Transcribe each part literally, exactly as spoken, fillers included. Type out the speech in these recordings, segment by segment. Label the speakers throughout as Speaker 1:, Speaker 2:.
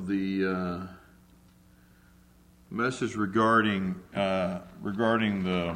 Speaker 1: the uh, message regarding uh, regarding the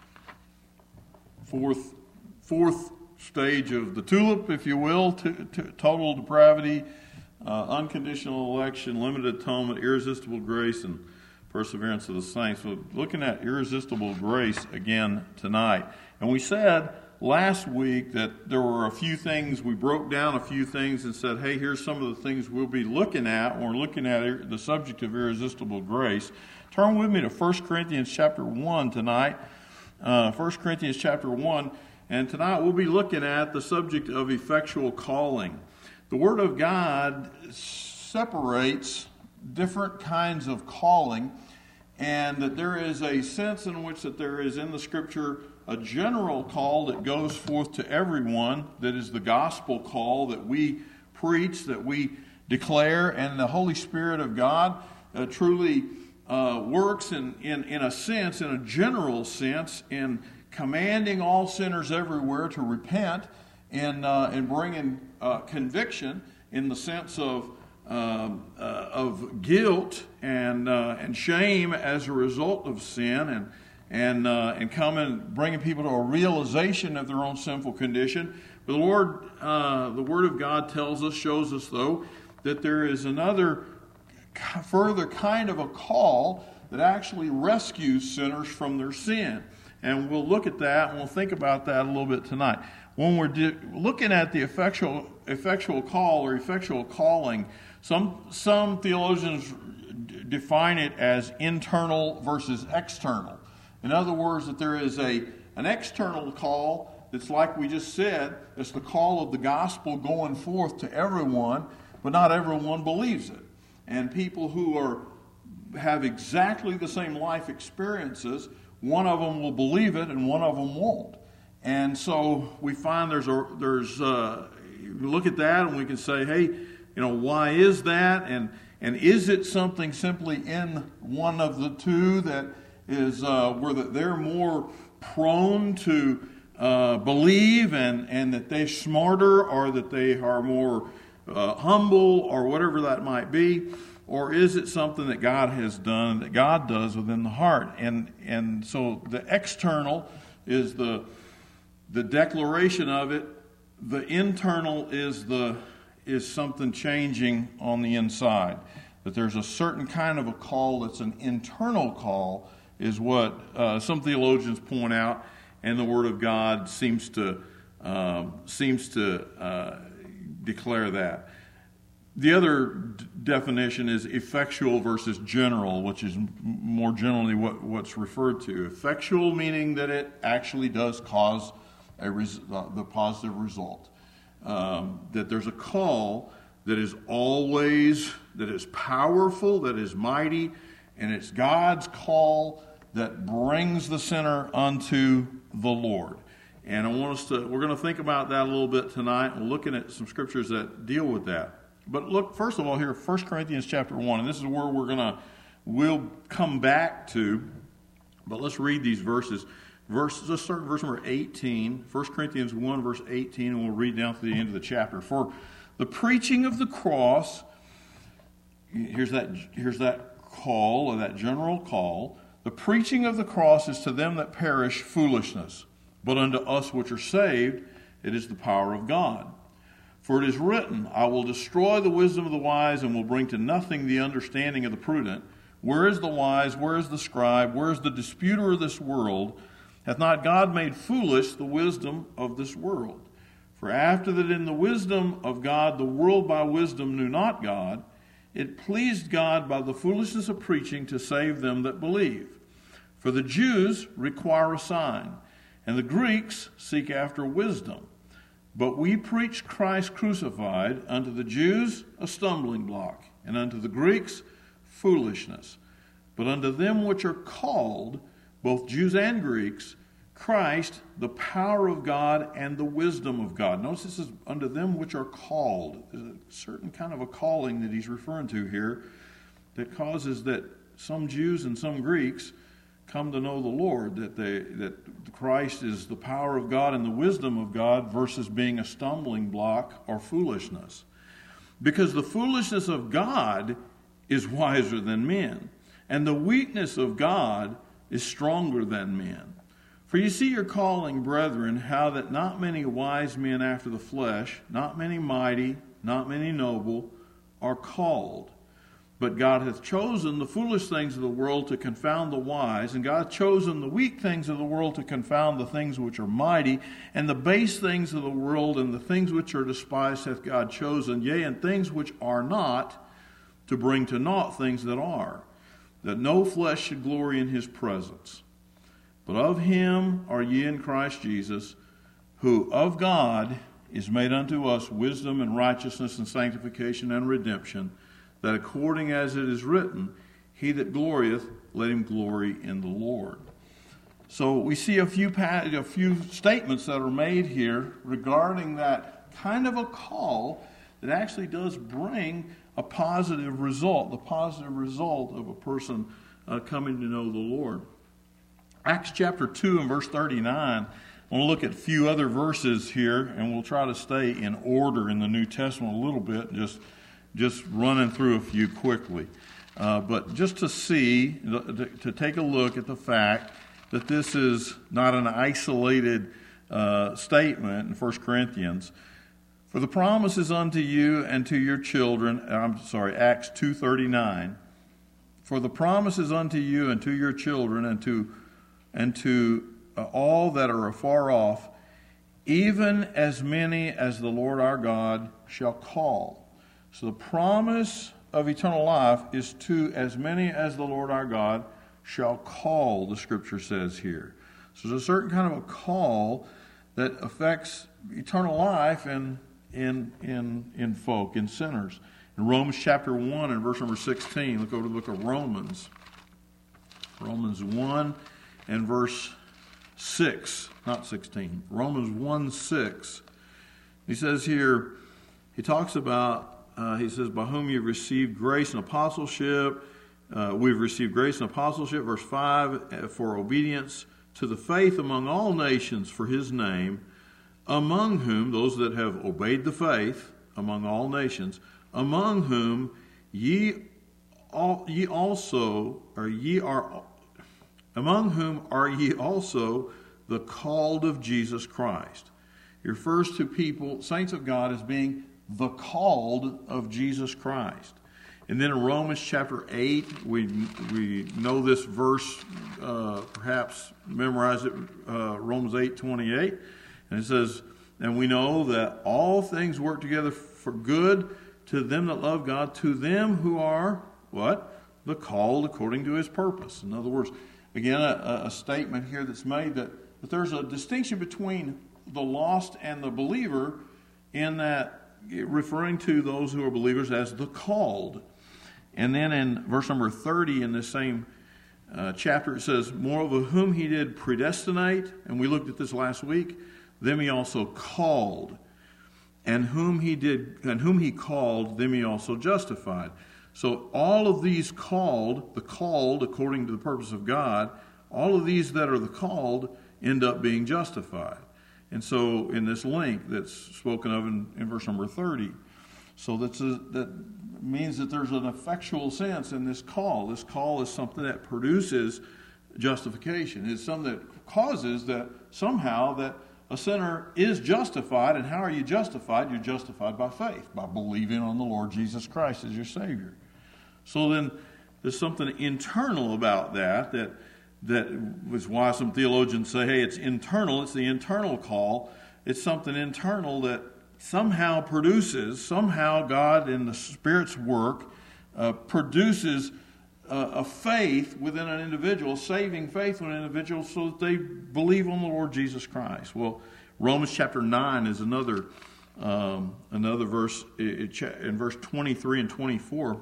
Speaker 1: fourth fourth stage of the tulip, if you will, to, to total depravity, uh, unconditional election, limited atonement, irresistible grace, and perseverance of the saints. So looking at irresistible grace again tonight. And we said last week that there were a few things, we broke down a few things and said, hey, here's some of the things we'll be looking at when we're looking at the subject of irresistible grace. Turn with me to First Corinthians chapter one tonight. Uh, First Corinthians chapter one. And tonight we'll be looking at the subject of effectual calling. The Word of God separates different kinds of calling, and that there is a sense in which that there is in the Scripture a general call that goes forth to everyone, that is the gospel call that we preach, that we declare, and the Holy Spirit of God uh, truly uh, works in, in, in a sense, in a general sense, in commanding all sinners everywhere to repent and, uh, and bringing uh, conviction in the sense of Um, uh, of guilt and uh, and shame as a result of sin, and and uh, and coming bringing people to a realization of their own sinful condition. But the Lord, uh, the Word of God tells us, shows us though, that there is another further kind of a call that actually rescues sinners from their sin, and we'll look at that and we'll think about that a little bit tonight. When we're de- looking at the effectual effectual call or effectual calling, Some some theologians define it as internal versus external. In other words, that there is a an external call that's like we just said, it's the call of the gospel going forth to everyone, but not everyone believes it. And people who are have exactly the same life experiences, one of them will believe it and one of them won't. And so we find there's a there's uh, we look at that and we can say, hey, you know, why is that? And and is it something simply in one of the two that is uh, where that they're more prone to uh, believe and, and that they're smarter, or that they are more uh, humble, or whatever that might be? Or is it something that God has done, that God does within the heart? And and so the external is the the declaration of it. The internal is the is something changing on the inside. That there's a certain kind of a call that's an internal call, is what uh, some theologians point out, and the Word of God seems to uh, seems to uh, declare that. The other d- definition is effectual versus general, which is m- more generally what, what's referred to. Effectual meaning that it actually does cause a res- uh, the positive result. Um, that there's a call that is always, that is powerful, that is mighty, and it's God's call that brings the sinner unto the Lord. And I want us to, we're going to think about that a little bit tonight. We're looking at some scriptures that deal with that. But look, first of all, here, First Corinthians chapter one, and this is where we're going to, we'll come back to, but let's read these verses. Verse, let's start verse number eighteen, First Corinthians one, verse eighteen, and we'll read down to the end of the chapter. For the preaching of the cross, here's that, here's that call, or that general call. The preaching of the cross is to them that perish foolishness, but unto us which are saved, it is the power of God. For it is written, I will destroy the wisdom of the wise, and will bring to nothing the understanding of the prudent. Where is the wise? Where is the scribe? Where is the disputer of this world? Hath not God made foolish the wisdom of this world? For after that in the wisdom of God the world by wisdom knew not God, it pleased God by the foolishness of preaching to save them that believe. For the Jews require a sign, and the Greeks seek after wisdom. But we preach Christ crucified, unto the Jews a stumbling block, and unto the Greeks foolishness. But unto them which are called, both Jews and Greeks, Christ, the power of God and the wisdom of God. Notice this is unto them which are called. There's a certain kind of a calling that he's referring to here that causes that some Jews and some Greeks come to know the Lord, that they that Christ is the power of God and the wisdom of God versus being a stumbling block or foolishness. Because the foolishness of God is wiser than men, and the weakness of God is stronger than men. For you see your calling, brethren, how that not many wise men after the flesh, not many mighty, not many noble, are called. But God hath chosen the foolish things of the world to confound the wise, and God hath chosen the weak things of the world to confound the things which are mighty, and the base things of the world and the things which are despised hath God chosen, yea, and things which are not, to bring to naught things that are, that no flesh should glory in his presence. But of him are ye in Christ Jesus, who of God is made unto us wisdom and righteousness and sanctification and redemption, that according as it is written, he that glorieth, let him glory in the Lord. So we see a few a few statements that are made here regarding that kind of a call that actually does bring a positive result, the positive result of a person uh, coming to know the Lord. Acts chapter two and verse thirty-nine, I want to look at a few other verses here, and we'll try to stay in order in the New Testament a little bit, just, just running through a few quickly. Uh, but just to see, to take a look at the fact that this is not an isolated uh, statement in First Corinthians. For the promise is unto you and to your children, I'm sorry, Acts two thirty-nine. For the promise is unto you and to your children and to and to uh, all that are afar off, even as many as the Lord our God shall call. So the promise of eternal life is to as many as the Lord our God shall call, the scripture says here. So there's a certain kind of a call that affects eternal life in in in in folk, in sinners. In Romans chapter one and verse number sixteen, look over the book of Romans. Romans one and verse six, not sixteen. Romans one six. He says here, he talks about, uh, he says, by whom you've received grace and apostleship. Uh, we've received grace and apostleship, verse five, for obedience to the faith among all nations for his name, among whom, those that have obeyed the faith, among all nations, among whom ye, all, ye also, or ye are, among whom are ye also the called of Jesus Christ. He refers to people, saints of God, as being the called of Jesus Christ. And then in Romans chapter eight, we we know this verse, uh, perhaps memorize it, uh, Romans eight twenty-eight. And it says, and we know that all things work together for good to them that love God, to them who are, what? The called according to his purpose. In other words, again, a, a statement here that's made that, that there's a distinction between the lost and the believer, in that referring to those who are believers as the called. And then in verse number thirty in this same uh, chapter, it says, moreover, whom he did predestinate, and we looked at this last week, them he also called. And whom he did, and whom he called, them he also justified. So all of these called, the called according to the purpose of God, all of these that are the called end up being justified. And so in this link that's spoken of in, in verse number thirty, so that's a, that means that there's an effectual sense in this call. This call is something that produces justification. It's something that causes that somehow that a sinner is justified. And how are you justified? You're justified by faith, by believing on the Lord Jesus Christ as your Savior. So then there's something internal about that that that was why some theologians say, hey, it's internal. It's the internal call. It's something internal that somehow produces, somehow God in the Spirit's work uh, produces uh, a faith within an individual, saving faith in an individual so that they believe on the Lord Jesus Christ. Well, Romans chapter nine is another um, another verse in verse twenty-three and twenty-four.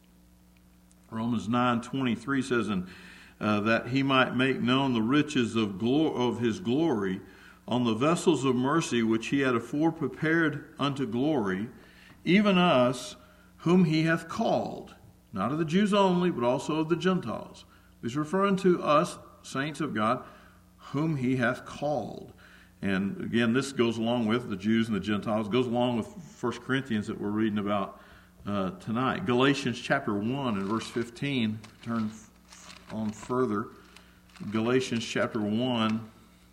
Speaker 1: Romans nine twenty-three says, and uh, that he might make known the riches of glo- of his glory on the vessels of mercy which he had afore prepared unto glory, even us whom he hath called, not of the Jews only, but also of the Gentiles. He's referring to us, saints of God, whom he hath called. And again, this goes along with the Jews and the Gentiles, goes along with First Corinthians that we're reading about uh, tonight. Galatians chapter one and verse fifteen. Turn on further. Galatians chapter one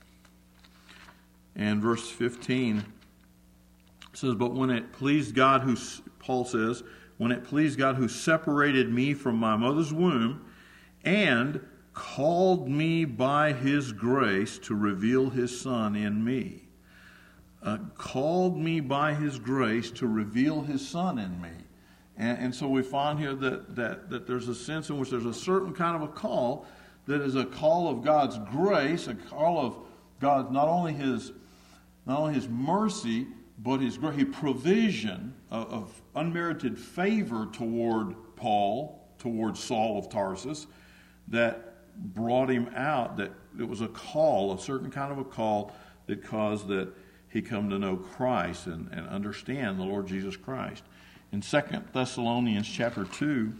Speaker 1: and verse fifteen says, "But when it pleased God who," Paul says, "when it pleased God who separated me from my mother's womb and called me by His grace to reveal His Son in me." Uh, called me by His grace to reveal His Son in me. And, and so we find here that, that, that there's a sense in which there's a certain kind of a call that is a call of God's grace, a call of God, not only His, not only His mercy, but His His provision of, of unmerited favor toward Paul, toward Saul of Tarsus, that brought him out, that it was a call, a certain kind of a call that caused that he come to know Christ and, and understand the Lord Jesus Christ. In Second Thessalonians chapter two,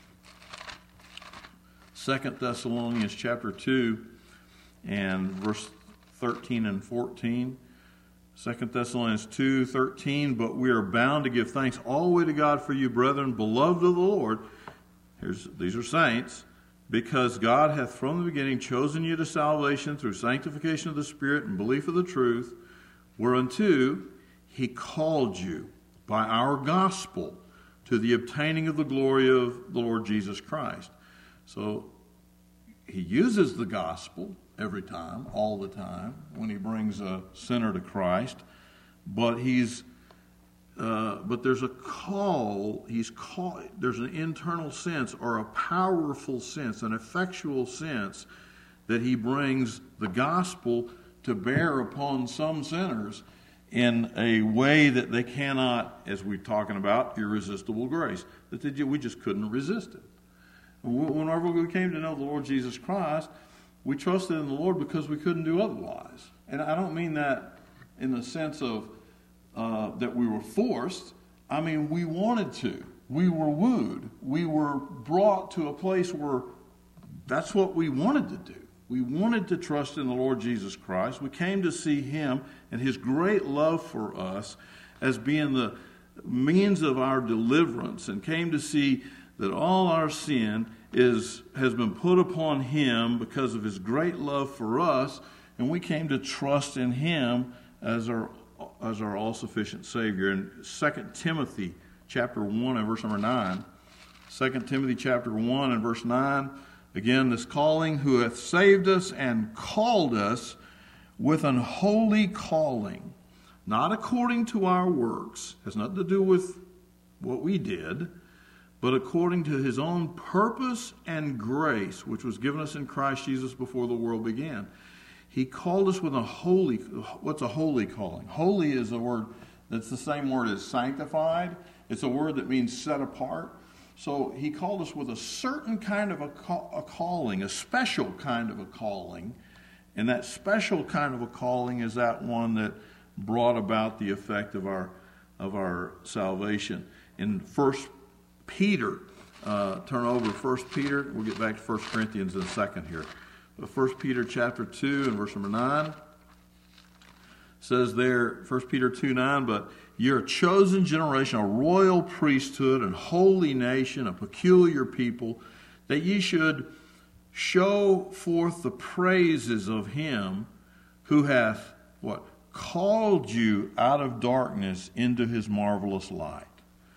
Speaker 1: Second Thessalonians chapter two and verse thirteen and fourteen, Second Thessalonians two, thirteen, "But we are bound to give thanks always to God for you, brethren, beloved of the Lord." Here's, these are saints. "Because God hath from the beginning chosen you to salvation through sanctification of the Spirit and belief of the truth, whereunto He called you by our gospel to the obtaining of the glory of the Lord Jesus Christ." So He uses the gospel every time, all the time, when He brings a sinner to Christ. But He's Uh, but there's a call, he's call, there's an internal sense or a powerful sense, an effectual sense that He brings the gospel to bear upon some sinners in a way that they cannot, as we're talking about, irresistible grace, that they, we just couldn't resist it. Whenever we came to know the Lord Jesus Christ, we trusted in the Lord because we couldn't do otherwise. And I don't mean that in the sense of Uh, that we were forced. I mean, we wanted to. We were wooed. We were brought to a place where that's what we wanted to do. We wanted to trust in the Lord Jesus Christ. We came to see Him and His great love for us as being the means of our deliverance, and came to see that all our sin is has been put upon Him because of His great love for us, and we came to trust in Him as our as our all-sufficient Savior. In Second Timothy chapter one and verse number nine, Second Timothy chapter one and verse nine, again, "This calling, who hath saved us and called us with an holy calling, not according to our works," has nothing to do with what we did, "but according to His own purpose and grace, which was given us in Christ Jesus before the world began." He called us with a holy, what's a holy calling? Holy is a word that's the same word as sanctified. It's a word that means set apart. So He called us with a certain kind of a, call, a calling, a special kind of a calling. And that special kind of a calling is that one that brought about the effect of our, of our salvation. In First Peter, uh, turn over to First Peter. We'll get back to First Corinthians in a second here. First Peter chapter two and verse number nine says there, First Peter two nine, "But you're a chosen generation, a royal priesthood, and holy nation, a peculiar people, that ye should show forth the praises of Him who hath," what? "called you out of darkness into His marvelous light."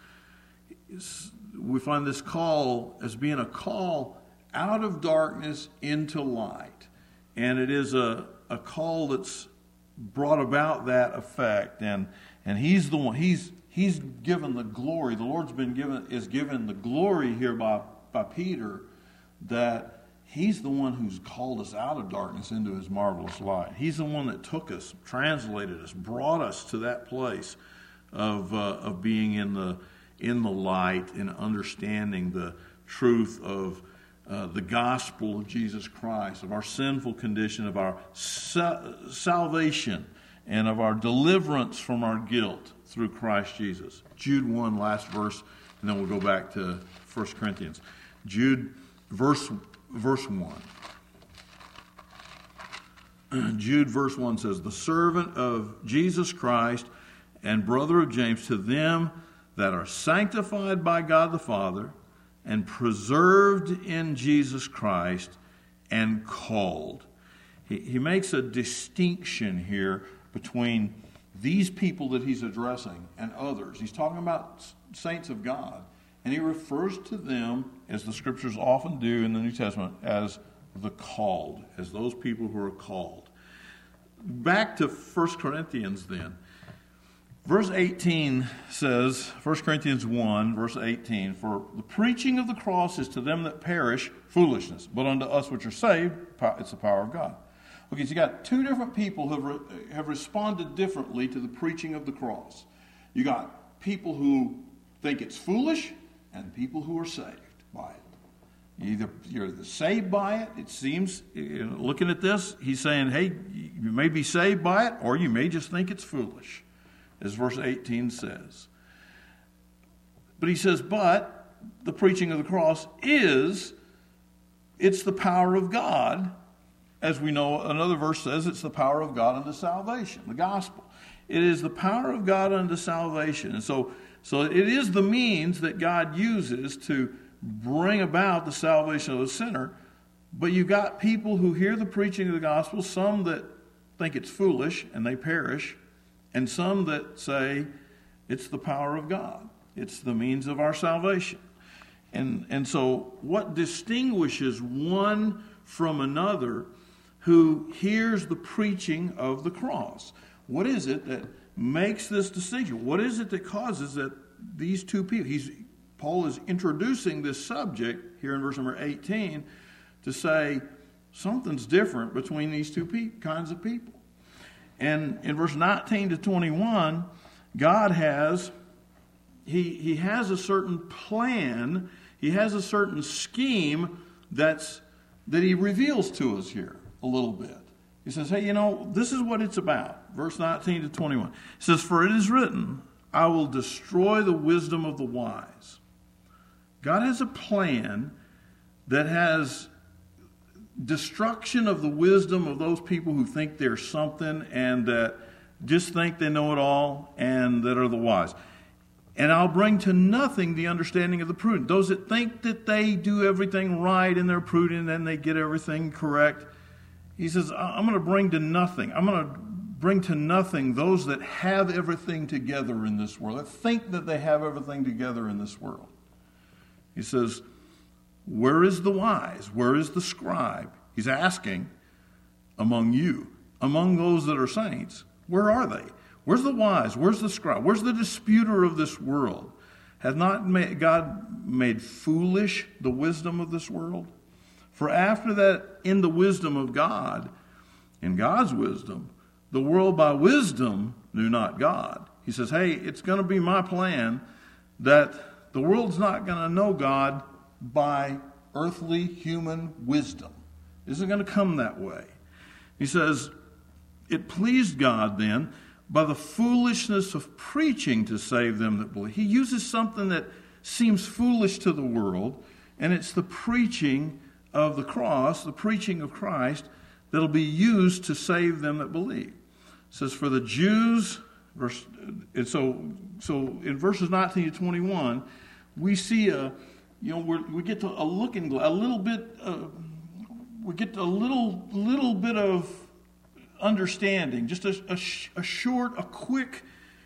Speaker 1: We find this call as being a call out of darkness into light. And it is a, a call that's brought about that effect. And and He's the one, He's He's given the glory. The Lord's been given is given the glory here by, by Peter, that He's the one who's called us out of darkness into His marvelous light. He's the one that took us, translated us, brought us to that place of uh, of being in the in the light and understanding the truth of Uh, the gospel of Jesus Christ, of our sinful condition, of our sa- salvation, and of our deliverance from our guilt through Christ Jesus. Jude one, last verse, and then we'll go back to First Corinthians. Jude, verse, verse one. Jude, verse one says, "The servant of Jesus Christ and brother of James, to them that are sanctified by God the Father and preserved in Jesus Christ and called. He, he makes a distinction here between these people that he's addressing and others. He's talking about saints of God, and he refers to them, as the scriptures often do in the New Testament, as the called, as those people who are called. Back to First Corinthians then. Verse eighteen says, First Corinthians one, verse eighteen, "For the preaching of the cross is to them that perish foolishness, but unto us which are saved, it's the power of God." Okay, so you got two different people who have, re- have responded differently to the preaching of the cross. You got people who think it's foolish and people who are saved by it. Either you're either saved by it, it seems, you know, looking at this, he's saying, hey, you may be saved by it, or you may just think it's foolish, as verse eighteen says. But he says, but the preaching of the cross is, it's the power of God. As we know, another verse says it's the power of God unto salvation, the gospel. It is the power of God unto salvation. And so, so it is the means that God uses to bring about the salvation of the sinner. But you've got people who hear the preaching of the gospel, some that think it's foolish and they perish, and some that say it's the power of God. It's the means of our salvation. And, and so what distinguishes one from another who hears the preaching of the cross? What is it that makes this distinction? What is it that causes that these two people, he's, Paul is introducing this subject here in verse number eighteen to say something's different between these two pe- kinds of people. And in verse nineteen to twenty-one, God has, he, he has a certain plan, he has a certain scheme that's, that he reveals to us here a little bit. He says, hey, you know, this is what it's about. Verse nineteen to twenty-one. He says, "For it is written, I will destroy the wisdom of the wise." God has a plan that has destruction of the wisdom of those people who think they're something and that just think they know it all and that are the wise. "And I'll bring to nothing the understanding of the prudent." Those that think that they do everything right and they're prudent and they get everything correct. He says, I'm going to bring to nothing. I'm going to bring to nothing those that have everything together in this world, that think that they have everything together in this world. He says, where is the wise? Where is the scribe? He's asking among you, among those that are saints, where are they? Where's the wise? Where's the scribe? Where's the disputer of this world? Has not made, God made foolish the wisdom of this world? For after that, in the wisdom of God, in God's wisdom, the world by wisdom knew not God. He says, hey, it's going to be my plan that the world's not going to know God by earthly human wisdom. It isn't going to come that way. He says, it pleased God then by the foolishness of preaching to save them that believe. He uses something that seems foolish to the world, and it's the preaching of the cross, the preaching of Christ, that'll be used to save them that believe. It says, for the Jews, verse, and so so in verses nineteen to twenty-one, we see a, you know, we're, we get to a looking, a little bit, uh, we get a little little bit of understanding, just a, a, a short, a quick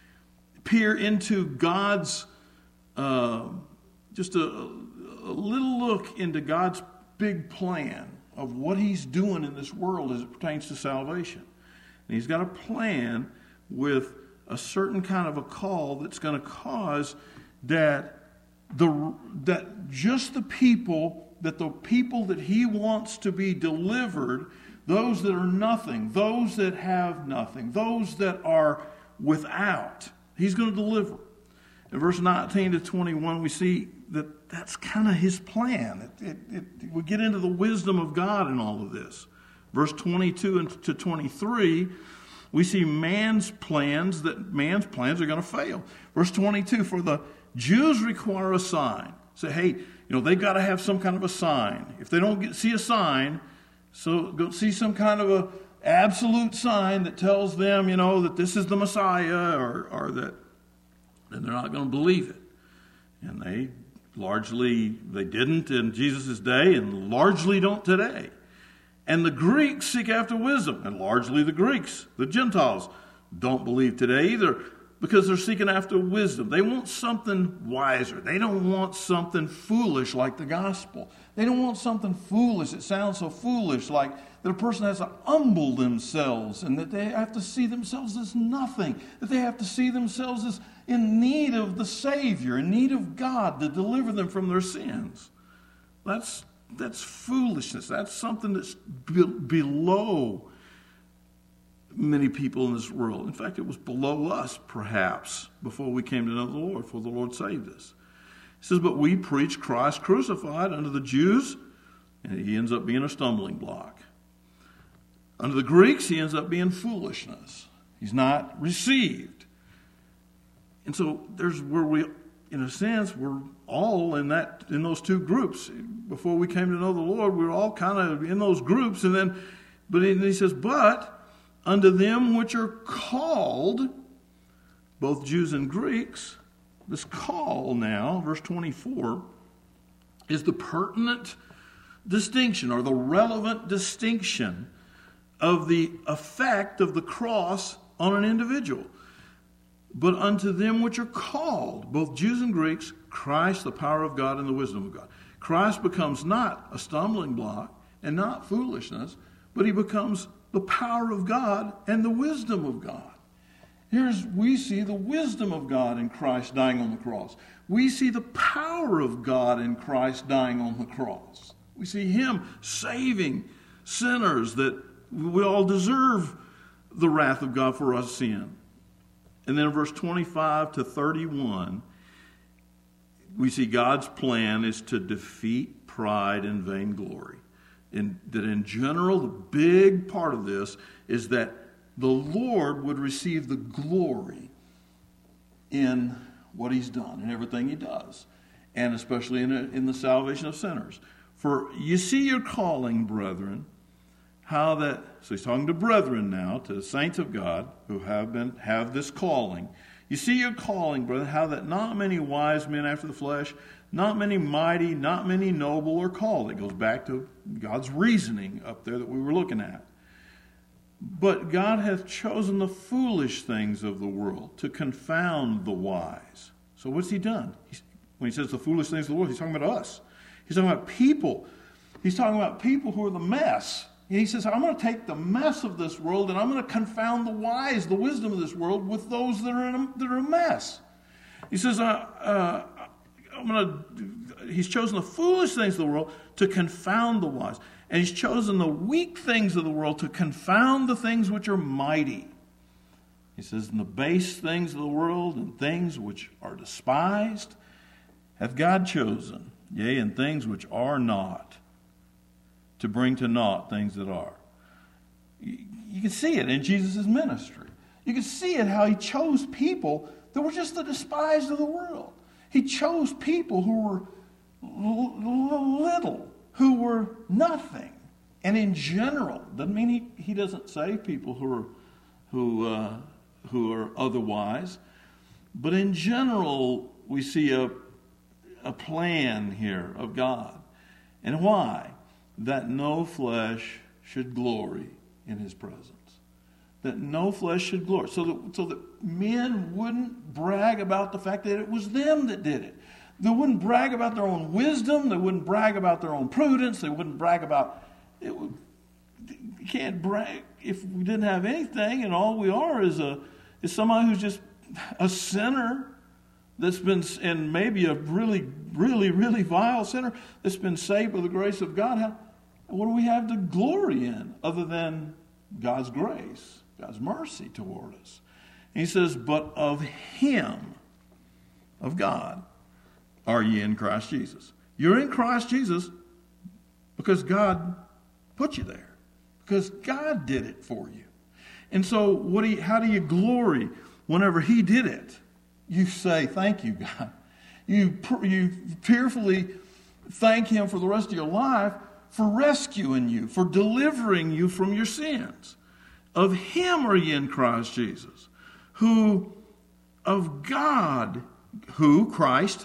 Speaker 1: peer into God's, uh, just a, a little look into God's big plan of what he's doing in this world as it pertains to salvation. And he's got a plan with a certain kind of a call that's going to cause that the that just the people, that the people that he wants to be delivered, those that are nothing, those that have nothing, those that are without, he's going to deliver. In verse nineteen to twenty-one, we see that that's kind of his plan. It, it, it, we get into the wisdom of God in all of this. Verse twenty-two to twenty-three, we see man's plans, that man's plans are going to fail. Verse twenty-two, for the Jews require a sign. Say, hey, you know, they've got to have some kind of a sign. If they don't get, see a sign, so go see some kind of a absolute sign that tells them, you know, that this is the Messiah, or, or that, then they're not going to believe it. And they largely, they didn't in Jesus' day and largely don't today. And the Greeks seek after wisdom, and largely the Greeks, the Gentiles, don't believe today either because they're seeking after wisdom. They want something wiser. They don't want something foolish like the gospel. They don't want something foolish. It sounds so foolish, like that a person has to humble themselves and that they have to see themselves as nothing, that they have to see themselves as in need of the Savior, in need of God to deliver them from their sins. That's That's foolishness. That's something that's be- below many people in this world. In fact, it was below us, perhaps, before we came to know the Lord, before the Lord saved us. He says, but we preach Christ crucified unto the Jews, and he ends up being a stumbling block. Unto the Greeks, he ends up being foolishness. He's not received. And so there's where we, in a sense, we're all in that in those two groups. Before we came to know the Lord, we were all kind of in those groups. And then, but he says, but unto them which are called, both Jews and Greeks, this call now, verse twenty-four, is the pertinent distinction or the relevant distinction of the effect of the cross on an individual. But unto them which are called, both Jews and Greeks, Christ, the power of God and the wisdom of God. Christ becomes not a stumbling block and not foolishness, but he becomes the power of God and the wisdom of God. Here's, we see the wisdom of God in Christ dying on the cross. We see the power of God in Christ dying on the cross. We see him saving sinners that we all deserve the wrath of God for our sin. And then in verse twenty-five to thirty-one, we see God's plan is to defeat pride and vainglory. And that in general, the big part of this is that the Lord would receive the glory in what he's done and everything he does, and especially in, in the salvation of sinners. For you see your calling, brethren, how that, so he's talking to brethren now, to the saints of God who have been have this calling. You see your calling, brethren, how that not many wise men after the flesh, not many mighty, not many noble are called. It goes back to God's reasoning up there that we were looking at. But God hath chosen the foolish things of the world to confound the wise. So what's he done? He's, when he says the foolish things of the world, he's talking about us. He's talking about people. He's talking about people who are the mess. And he says, I'm going to take the mess of this world and I'm going to confound the wise, the wisdom of this world, with those that are in a, that are a mess. He says, uh, uh, I'm going to, he's chosen the foolish things of the world to confound the wise. And he's chosen the weak things of the world to confound the things which are mighty. He says, and the base things of the world and things which are despised hath God chosen, yea, and things which are not, to bring to naught things that are. You, you can see it in Jesus' ministry. You can see it how he chose people that were just the despised of the world. He chose people who were l- little, who were nothing. And in general, doesn't mean he, he doesn't save people who are who uh, who are otherwise, but in general, we see a a plan here of God. And why? That no flesh should glory in his presence. That no flesh should glory. So that, so that men wouldn't brag about the fact that it was them that did it. They wouldn't brag about their own wisdom. They wouldn't brag about their own prudence. They wouldn't brag about... It would, you can't brag if we didn't have anything and all we are is a is somebody who's just a sinner that's been, and maybe a really, really, really vile sinner that's been saved by the grace of God. How, what do we have to glory in other than God's grace, God's mercy toward us? And he says, but of him, of God, are ye in Christ Jesus. You're in Christ Jesus because God put you there. Because God did it for you. And so what do you, how do you glory whenever he did it? You say, thank you, God. You, you fearfully thank him for the rest of your life for rescuing you, for delivering you from your sins. Of him are ye in Christ Jesus, who of God, who, Christ,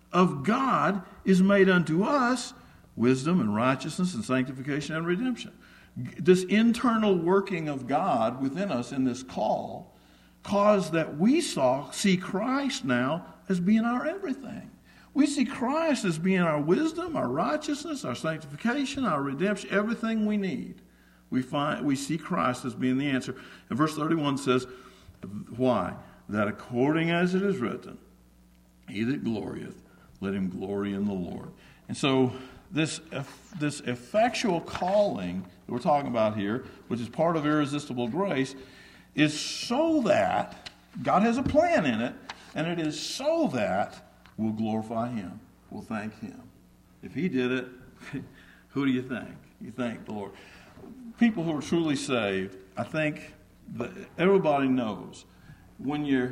Speaker 1: of God is made unto us wisdom and righteousness and sanctification and redemption. This internal working of God within us in this call caused that we saw see Christ now as being our everything. We see Christ as being our wisdom, our righteousness, our sanctification, our redemption, everything we need. We find we see Christ as being the answer. And verse thirty-one says, why? That according as it is written, he that glorieth, let him glory in the Lord. And so this, this effectual calling that we're talking about here, which is part of irresistible grace, is so that God has a plan in it, and it is so that we'll glorify him. We'll thank him. If he did it, who do you think? You thank the Lord. People who are truly saved, I think that everybody knows when you're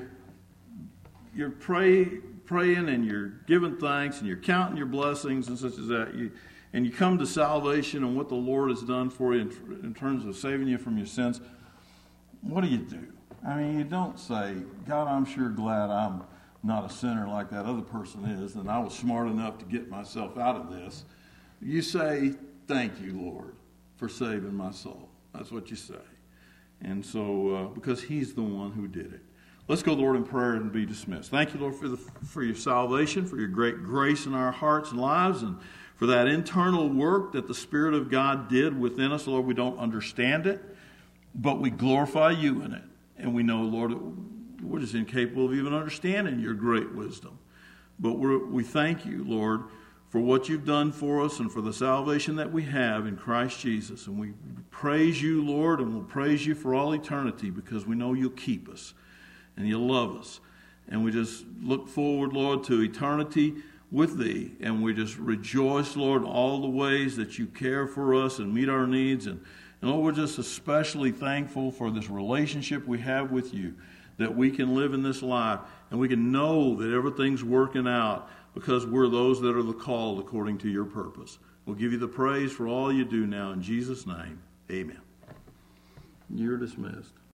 Speaker 1: you're pray, praying and you're giving thanks and you're counting your blessings and such as that, you, and you come to salvation and what the Lord has done for you in, in terms of saving you from your sins, what do you do? I mean, you don't say, God, I'm sure glad I'm not a sinner like that other person is, and I was smart enough to get myself out of this. You say, thank you, Lord, for saving my soul. That's what you say. And so, uh, because he's the one who did it. Let's go, Lord, in prayer and be dismissed. Thank you, Lord, for the, for your salvation, for your great grace in our hearts and lives, and for that internal work that the Spirit of God did within us. Lord, we don't understand it, but we glorify you in it. And we know, Lord, we're just incapable of even understanding your great wisdom. But we're, we thank you, Lord, for what you've done for us and for the salvation that we have in Christ Jesus. And we praise you, Lord, and we'll praise you for all eternity because we know you'll keep us and you'll love us. And we just look forward, Lord, to eternity with thee. And we just rejoice, Lord, all the ways that you care for us and meet our needs. And, and Lord, we're just especially thankful for this relationship we have with you, that we can live in this life and we can know that everything's working out because we're those that are the called according to your purpose. We'll give you the praise for all you do now in Jesus' name. Amen. You're dismissed.